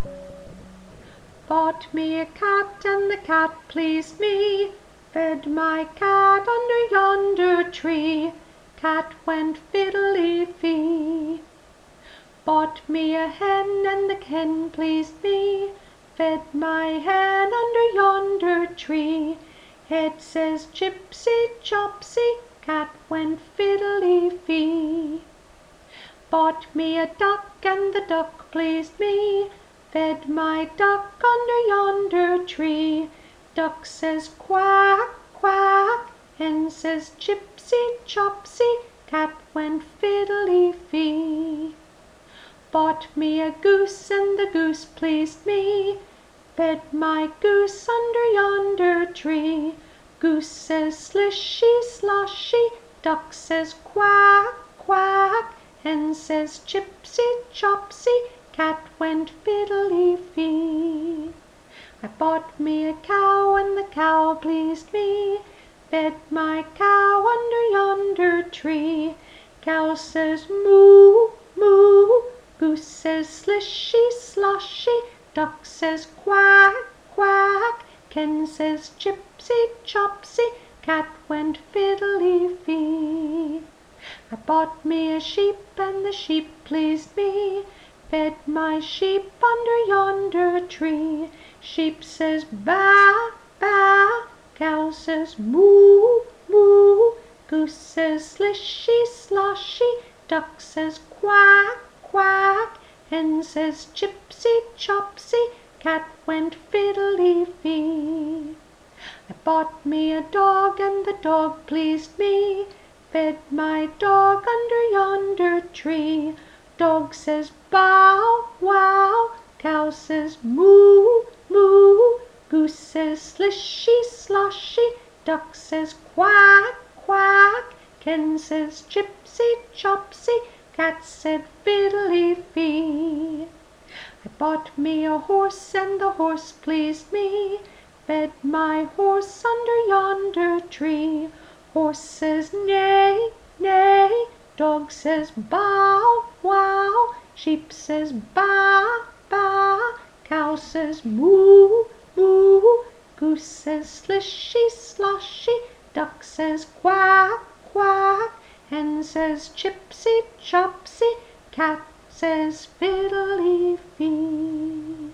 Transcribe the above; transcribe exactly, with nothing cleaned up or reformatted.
Bought me a cat and the cat pleased me, fed my cat under yonder tree, cat went fiddly-fee. Bought me a hen and the hen pleased me, fed my hen under yonder tree, head says chipsy chopsy, cat went fiddly-fee. Bought me a duck and the duck pleased me, fed my duck under yonder tree, duck says quack, quack, hen says chipsy chopsy, cat went fiddly-fee. Bought me a goose and the goose pleased me, fed my goose under yonder tree, goose says slishy sloshy, duck says quack, quack, hen says chipsy chopsy, cat went fiddly-fee. I bought me a cow and the cow pleased me, fed my cow under yonder tree, cow says moo, moo, goose says slishy sloshy, duck says quack, quack, hen says chipsy chopsy, cat went fiddly-fee. I bought me a sheep and the sheep pleased me, fed my sheep under yonder tree, sheep says baa, baa, cow says moo, moo, goose says slishy sloshy, duck says quack, quack, hen says chipsy chopsy, cat went fiddly-fee. I bought me a dog and the dog pleased me, fed my dog under yonder tree, dog says bow, wow, cow says moo, moo, goose says slishy sloshy, duck says quack, quack, hen says chipsy chopsy, cat said fiddly-fee. I bought me a horse and the horse pleased me, fed my horse under yonder tree, horse says neigh, neigh, dog says bow, wow, sheep says baa, baa, cow says moo, moo, goose says slishy sloshy, duck says quack, quack, hen says chipsy chopsy, cat says fiddly-fee.